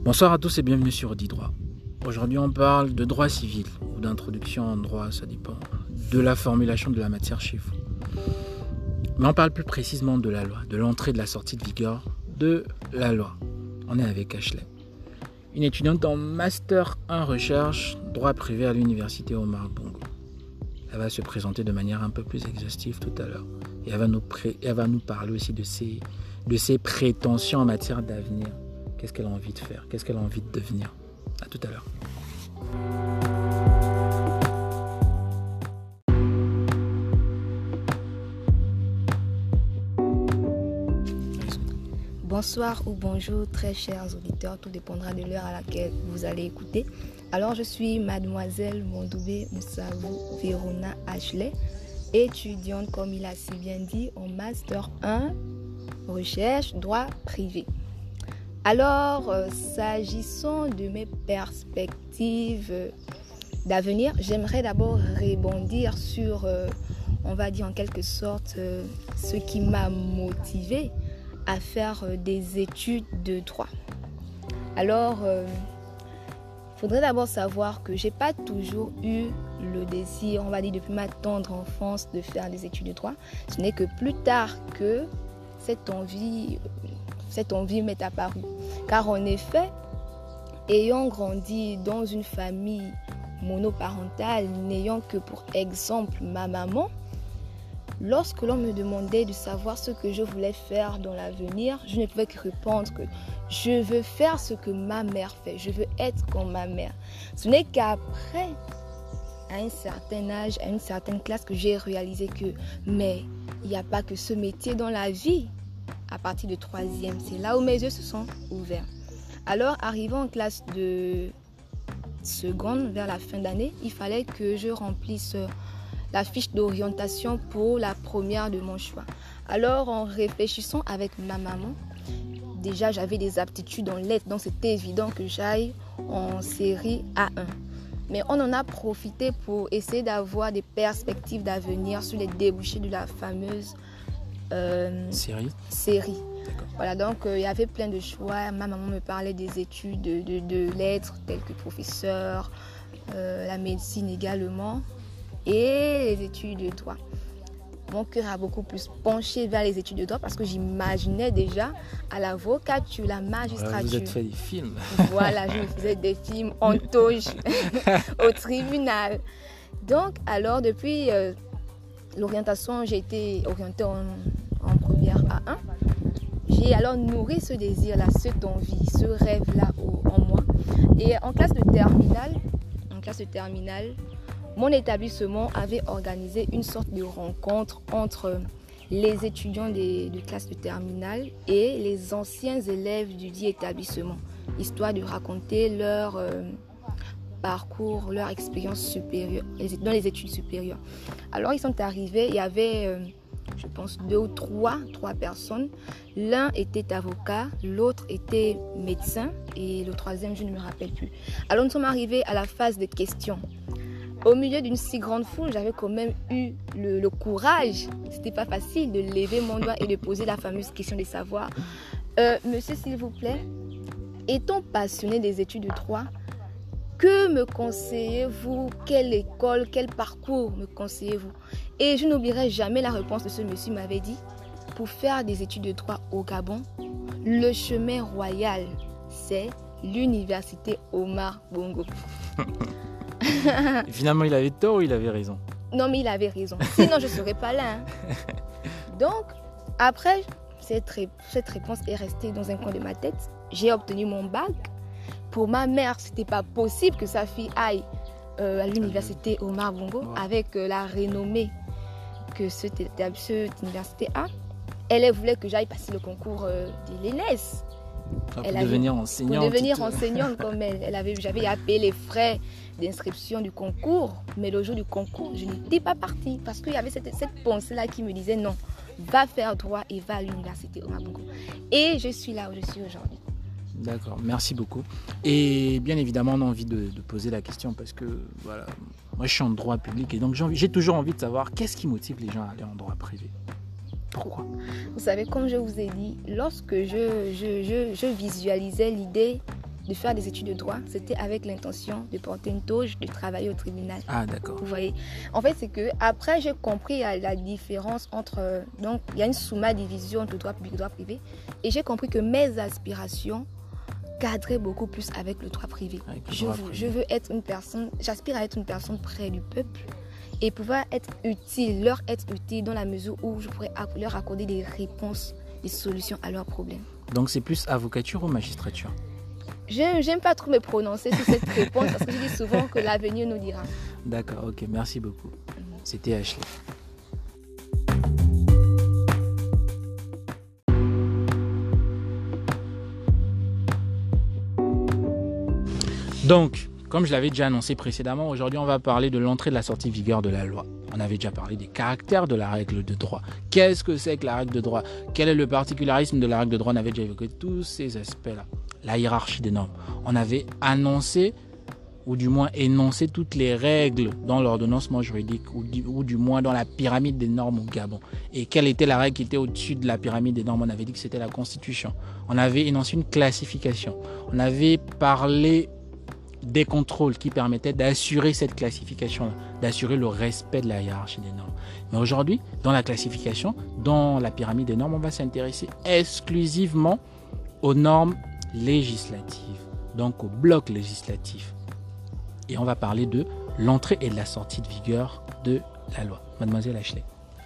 Bonsoir à tous et bienvenue sur Audidroit. Aujourd'hui on parle de droit civil ou d'introduction en droit, ça dépend de la formulation de la matière chez vous. Mais on parle plus précisément de la loi, de l'entrée et de la sortie de vigueur de la loi. On est avec Ashley, une étudiante en Master 1 Recherche, droit privé à l'université Omar Bongo. Elle va se présenter de manière un peu plus exhaustive tout à l'heure. Et elle va nous parler aussi de ses prétentions en matière d'avenir. Qu'est-ce qu'elle a envie de faire? Qu'est-ce qu'elle a envie de devenir? À tout à l'heure. Bonsoir ou bonjour très chers auditeurs, tout dépendra de l'heure à laquelle vous allez écouter. Alors je suis mademoiselle Mondoubé Moussavou Verona Ashley, étudiante comme il a si bien dit en Master 1 Recherche droit privé. Alors s'agissant de mes perspectives d'avenir, j'aimerais d'abord rebondir sur, on va dire en quelque sorte, ce qui m'a motivée à faire des études de droit. Alors, il faudrait d'abord savoir que j'ai pas toujours eu le désir, on va dire depuis ma tendre enfance, de faire des études de droit. Ce n'est que plus tard que cette envie m'est apparue. Car en effet, ayant grandi dans une famille monoparentale, n'ayant que pour exemple ma maman, lorsque l'on me demandait de savoir ce que je voulais faire dans l'avenir, je ne pouvais que répondre que je veux faire ce que ma mère fait, je veux être comme ma mère. Ce n'est qu'après, à un certain âge, à une certaine classe, que j'ai réalisé que mais il n'y a pas que ce métier dans la vie. À partir de 3e, c'est là où mes yeux se sont ouverts. Alors, arrivant en classe de seconde, vers la fin d'année, il fallait que je remplisse la fiche d'orientation pour la première de mon choix. Alors, en réfléchissant avec ma maman, déjà j'avais des aptitudes en lettres, donc c'était évident que j'aille en série A1. Mais on en a profité pour essayer d'avoir des perspectives d'avenir sur les débouchés de la fameuse série. Voilà, donc il y avait plein de choix. Ma maman me parlait des études de lettres, telles que professeur, la médecine également, et les études de droit. Mon cœur a beaucoup plus penché vers les études de droit parce que j'imaginais déjà à l'avocature, la magistrature. Vous êtes fait des films. Voilà, je me faisais des films en touche au tribunal. Donc, alors, depuis l'orientation, j'ai été orientée en première A1. J'ai alors nourri ce désir-là, cette envie, ce rêve-là en moi. Et en classe de terminale, mon établissement avait organisé une sorte de rencontre entre les étudiants de classe de terminale et les anciens élèves du dit établissement, histoire de raconter leur parcours, leur expérience supérieure, dans les études supérieures. Alors ils sont arrivés, il y avait, je pense, 2 ou 3 personnes. L'un était avocat, l'autre était médecin et le troisième, je ne me rappelle plus. Alors nous sommes arrivés à la phase de questions. Au milieu d'une si grande foule, j'avais quand même eu le courage, c'était pas facile, de lever mon doigt et de poser la fameuse question de savoir monsieur, s'il vous plaît, étant passionné des études de droit, que me conseillez-vous? Quelle école, quel parcours me conseillez-vous? Et je n'oublierai jamais la réponse de ce monsieur. M'avait dit, pour faire des études de droit au Gabon, le chemin royal, c'est l'université Omar Bongo. Finalement, il avait tort ou il avait raison? Non, mais il avait raison. Sinon, je ne serais pas là. Donc, après, cette réponse est restée dans un coin de ma tête. J'ai obtenu mon bac. Pour ma mère, ce n'était pas possible que sa fille aille à l'université Omar Bongo avec la renommée que cette université a. Elle voulait que j'aille passer le concours de l'ENES. Pour devenir enseignante comme elle. J'avais payé les frais d'inscription du concours, mais le jour du concours, je n'étais pas partie parce qu'il y avait cette pensée-là qui me disait non, va faire droit et va à l'université Omar Bongo. Et je suis là où je suis aujourd'hui. D'accord, merci beaucoup. Et bien évidemment, on a envie de poser la question parce que voilà, moi je suis en droit public et donc j'ai toujours envie de savoir qu'est-ce qui motive les gens à aller en droit privé. Pourquoi? Vous savez, comme je vous ai dit, lorsque je visualisais l'idée de faire des études de droit, c'était avec l'intention de porter une toge, de travailler au tribunal. Ah, d'accord. Vous voyez. En fait, c'est que après j'ai compris la différence entre... donc, il y a une division entre droit public et droit privé. Et j'ai compris que mes aspirations cadraient beaucoup plus avec le droit privé. Je veux être une personne... J'aspire à être une personne près du peuple et pouvoir être utile, leur être utile dans la mesure où je pourrais leur accorder des réponses, des solutions à leurs problèmes. Donc, c'est plus avocature ou magistrature? J'aime pas trop me prononcer sur cette réponse parce que je dis souvent que l'avenir nous dira. D'accord, ok, merci beaucoup. C'était Ashley. Donc, comme je l'avais déjà annoncé précédemment, aujourd'hui on va parler de l'entrée et de la sortie de vigueur de la loi. On avait déjà parlé des caractères de la règle de droit. Qu'est-ce que c'est que la règle de droit? Quel est le particularisme de la règle de droit? On avait déjà évoqué tous ces aspects-là. La hiérarchie des normes. On avait annoncé, ou du moins énoncé toutes les règles dans l'ordonnancement juridique, ou du moins dans la pyramide des normes au Gabon. Et quelle était la règle qui était au-dessus de la pyramide des normes? On avait dit que c'était la Constitution. On avait énoncé une classification. On avait parlé des contrôles qui permettaient d'assurer cette classification, d'assurer le respect de la hiérarchie des normes. Mais aujourd'hui, dans la classification, dans la pyramide des normes, on va s'intéresser exclusivement aux normes législatives, donc au bloc législatif. Et on va parler de l'entrée et de la sortie de vigueur de la loi. Mademoiselle Ashley.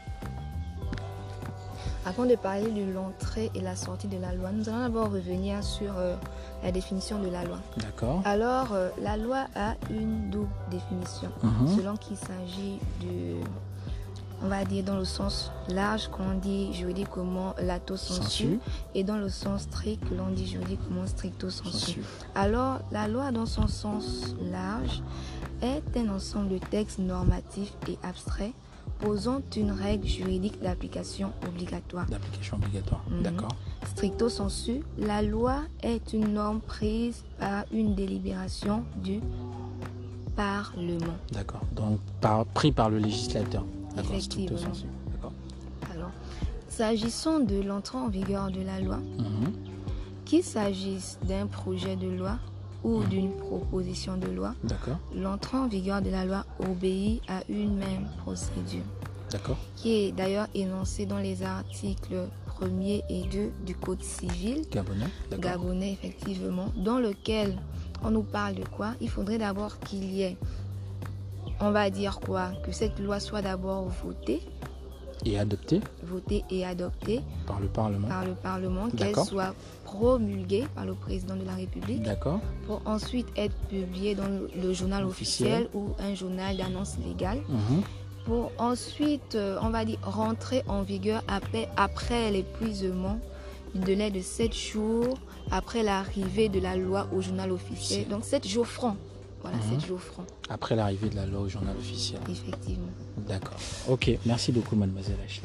Avant de parler de l'entrée et la sortie de la loi, nous allons d'abord revenir sur la définition de la loi. D'accord. Alors, la loi a une double définition, selon qu'il s'agit de, on va dire dans le sens large qu'on dit juridiquement lato sensu, et dans le sens strict que l'on dit juridiquement stricto sensu. Alors, la loi dans son sens large est un ensemble de textes normatifs et abstraits posant une règle juridique d'application obligatoire. D'accord. Stricto sensu, la loi est une norme prise par une délibération du Parlement. D'accord. Donc, pris par le législateur. D'accord. Effectivement. Stricto sensu. D'accord. Alors, s'agissant de l'entrée en vigueur de la loi, qu'il s'agisse d'un projet de loi ou d'une proposition de loi, l'entrée en vigueur de la loi obéit à une même procédure. D'accord. Qui est d'ailleurs énoncée dans les articles 1er et 2 du Code civil gabonais, effectivement, dans lequel on nous parle de quoi? Il faudrait d'abord qu'il y ait, on va dire quoi? Que cette loi soit d'abord votée et adoptée par le Parlement, qu'elle soit promulguée par le président de la République, pour ensuite être publiée dans le journal officiel ou un journal d'annonce légale, pour ensuite, on va dire, rentrer en vigueur après l'épuisement du délai de 7 jours après l'arrivée de la loi au journal officiel. Donc 7 jours francs. Voilà, 7 jours francs. Après l'arrivée de la loi au journal officiel. Effectivement. D'accord. Ok, merci beaucoup, mademoiselle Ashley.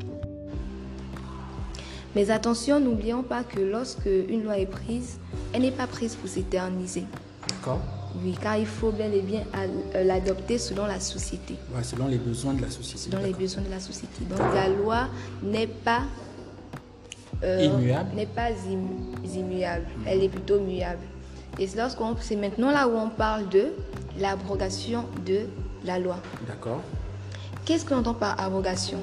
Mais attention, n'oublions pas que lorsque une loi est prise, elle n'est pas prise pour s'éterniser. D'accord. Oui, car il faut bel et bien l'adopter selon la société. Ouais, selon les besoins de la société. Selon les besoins de la société. Donc la loi n'est pas immuable. Immuable. Elle est plutôt muable. Et c'est maintenant là où on parle de l'abrogation de la loi. D'accord. Qu'est-ce qu'on entend par abrogation?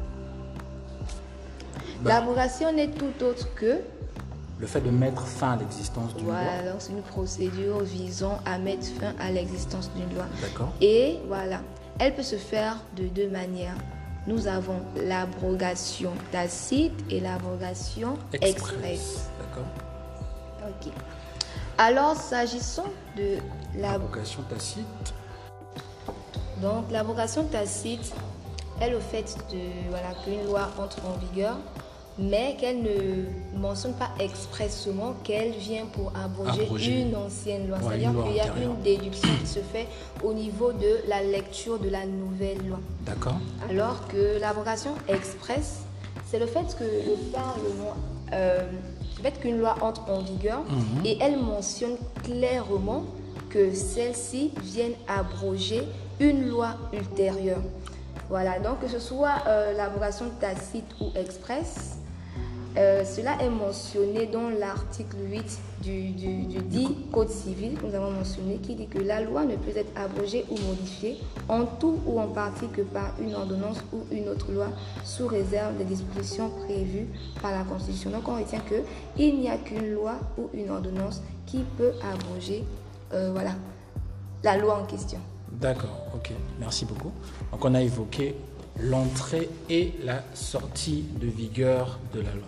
L'abrogation n'est tout autre que le fait de mettre fin à l'existence d'une loi. Voilà, c'est une procédure visant à mettre fin à l'existence d'une loi. D'accord. Et voilà, elle peut se faire de deux manières. Nous avons l'abrogation tacite et l'abrogation express. D'accord. Ok. Alors, s'agissant de l'abrogation tacite. Donc, l'abrogation tacite est le fait qu'une loi entre en vigueur, mais qu'elle ne mentionne pas expressément qu'elle vient pour abroger une ancienne loi. C'est-à-dire qu'il y a une déduction qui se fait au niveau de la lecture de la nouvelle loi. D'accord. Alors que l'abrogation express, c'est le fait que le Parlement, le fait qu'une loi entre en vigueur et elle mentionne clairement que celle-ci vienne abroger une loi ultérieure. Voilà, donc que ce soit l'abrogation tacite ou express, Cela est mentionné dans l'article 8 du dit Code civil que nous avons mentionné, qui dit que la loi ne peut être abrogée ou modifiée en tout ou en partie que par une ordonnance ou une autre loi, sous réserve des dispositions prévues par la Constitution. Donc on retient qu'il n'y a qu'une loi ou une ordonnance qui peut abroger la loi en question. D'accord, ok, merci beaucoup. Donc on a évoqué l'entrée et la sortie de vigueur de la loi.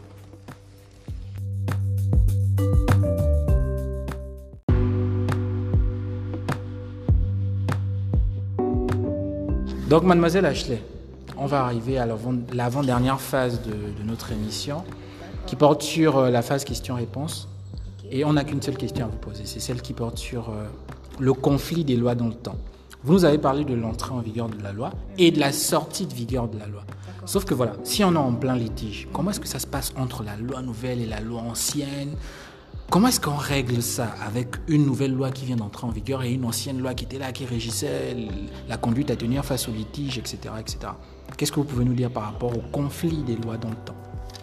Donc, mademoiselle Ashley, on va arriver à l'avant-dernière phase de notre émission qui porte sur la phase questions-réponses. Et on n'a qu'une seule question à vous poser, c'est celle qui porte sur le conflit des lois dans le temps. Vous nous avez parlé de l'entrée en vigueur de la loi et de la sortie de vigueur de la loi. Sauf que voilà, si on est en plein litige, comment est-ce que ça se passe entre la loi nouvelle et la loi ancienne ? Comment est-ce qu'on règle ça avec une nouvelle loi qui vient d'entrer en vigueur et une ancienne loi qui était là, qui régissait la conduite à tenir face au litige, etc., etc. Qu'est-ce que vous pouvez nous dire par rapport au conflit des lois dans le temps ?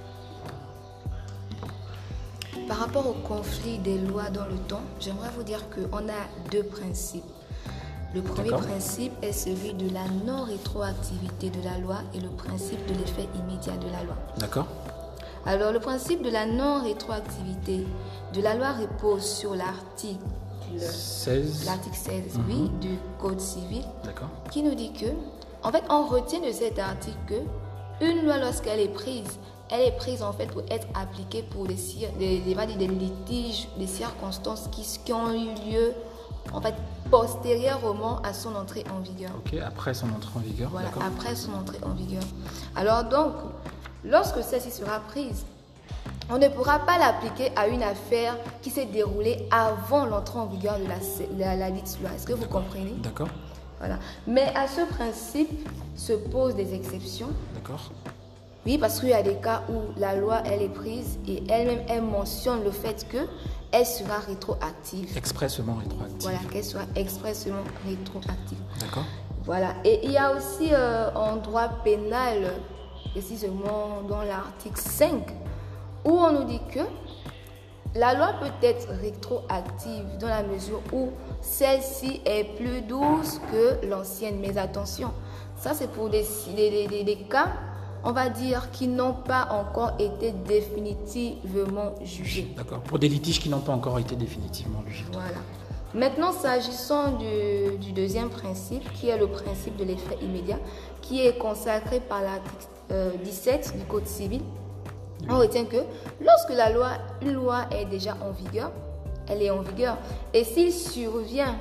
Par rapport au conflit des lois dans le temps, j'aimerais vous dire qu'on a deux principes. Le premier principe est celui de la non-rétroactivité de la loi et le principe de l'effet immédiat de la loi. D'accord. Alors, le principe de la non-rétroactivité de la loi repose sur l'article 16, oui, du Code civil, qui nous dit que, en fait, on retient de cet article que une loi, lorsqu'elle est prise en fait pour être appliquée pour des litiges, des circonstances qui ont eu lieu en fait postérieurement à son entrée en vigueur. Ok, après son entrée en vigueur. Voilà, après son entrée en vigueur. Alors donc, lorsque celle-ci sera prise, on ne pourra pas l'appliquer à une affaire qui s'est déroulée avant l'entrée en vigueur de la dite loi. Est-ce que vous comprenez ? D'accord. Voilà. Mais à ce principe se posent des exceptions. D'accord. Oui, parce qu'il y a des cas où la loi, elle est prise et elle-même, elle mentionne le fait qu'elle sera rétroactive. Expressément rétroactive. Voilà, qu'elle sera expressément rétroactive. D'accord. Voilà. Et il y a aussi en droit pénal, précisément dans l'article 5, où on nous dit que la loi peut être rétroactive dans la mesure où celle-ci est plus douce que l'ancienne. Mais attention, ça c'est pour des cas, on va dire, qui n'ont pas encore été définitivement jugés. D'accord, pour des litiges qui n'ont pas encore été définitivement jugés. Voilà. Maintenant, s'agissant du deuxième principe, qui est le principe de l'effet immédiat, qui est consacré par l'article 17 du Code civil, on retient que lorsque une loi est déjà en vigueur, elle est en vigueur, et s'il survient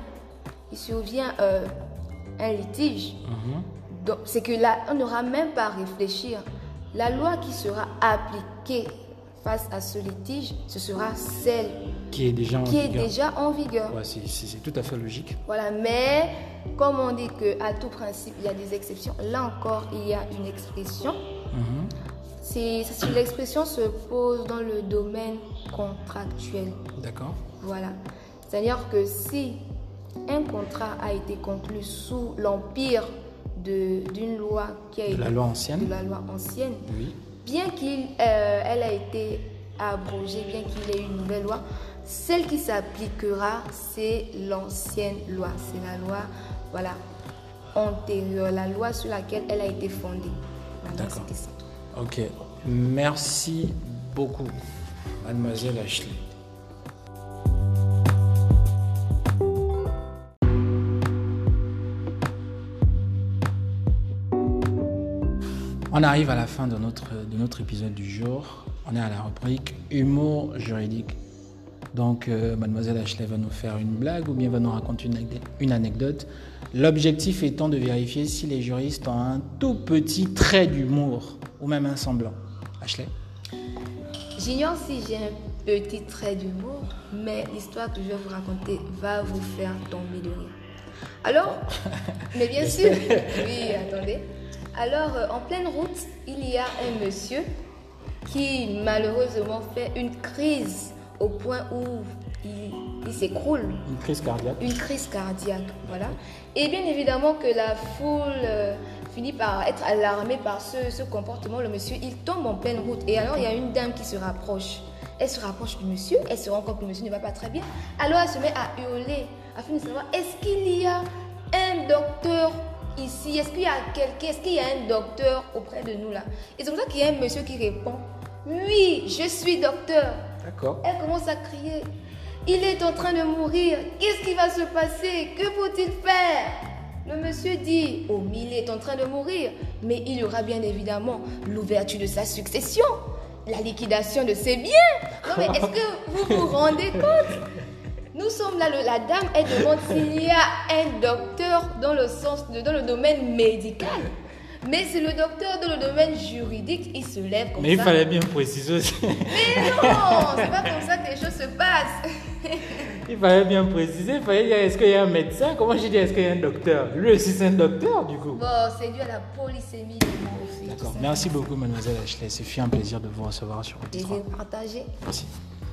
un litige, donc c'est que là, on n'aura même pas à réfléchir. La loi qui sera appliquée face à ce litige, ce sera celle qui est déjà en vigueur. Ouais, c'est tout à fait logique. Voilà, mais comme on dit qu'à tout principe, il y a des exceptions, là encore, il y a une expression. L'expression se pose dans le domaine contractuel. D'accord. Voilà. C'est-à-dire que si un contrat a été conclu sous l'empire d'une loi qui a été... De la loi ancienne. Oui. Bien qu'elle a été abrogée, bien qu'il y ait une nouvelle loi, celle qui s'appliquera, c'est l'ancienne loi. C'est la loi, voilà, antérieure, la loi sur laquelle elle a été fondée. Voilà. D'accord. Ok, merci beaucoup, mademoiselle Ashley. On arrive à la fin de notre épisode du jour. On est à la rubrique humour juridique. Donc, mademoiselle Ashley va nous faire une blague ou bien va nous raconter une anecdote. L'objectif étant de vérifier si les juristes ont un tout petit trait d'humour ou même un semblant. Ashley ? J'ignore si j'ai un petit trait d'humour, mais l'histoire que je vais vous raconter va vous faire tomber de rire. Alors, mais bien sûr, oui, attendez. Alors, en pleine route, il y a un monsieur qui malheureusement fait une crise au point où il s'écroule. Une crise cardiaque. Une crise cardiaque, voilà. Et bien évidemment que la foule finit par être alarmé par ce comportement. Le monsieur, il tombe en pleine route. Et alors, il y a une dame qui se rapproche. Elle se rapproche du monsieur. Elle se rend compte que le monsieur ne va pas très bien. Alors, elle se met à hurler afin de savoir, est-ce qu'il y a un docteur ici? Est-ce qu'il y a quelqu'un? Est-ce qu'il y a un docteur auprès de nous là? Et c'est comme ça qu'il y a un monsieur qui répond, oui, je suis docteur. D'accord. Elle commence à crier, il est en train de mourir. Qu'est-ce qui va se passer? Que faut-il faire? Le monsieur dit, oh, mais il est en train de mourir. Mais il y aura bien évidemment l'ouverture de sa succession, la liquidation de ses biens. Non mais est-ce que vous vous rendez compte? Nous sommes là, la dame, elle demande s'il y a un docteur dans le domaine médical. Mais c'est le docteur dans le domaine juridique, il se lève comme ça. Mais il fallait bien préciser aussi. Mais non, c'est pas comme ça que les choses se passent. Il fallait bien préciser, il fallait dire, est-ce qu'il y a un médecin? Comment j'ai dit, est-ce qu'il y a un docteur? Lui aussi, c'est un docteur, du coup. Bon, c'est dû à la polysémie de moi aussi. D'accord, merci beaucoup, mademoiselle Ashley. C'est un plaisir de vous recevoir sur votre Plaisir partagé. Merci.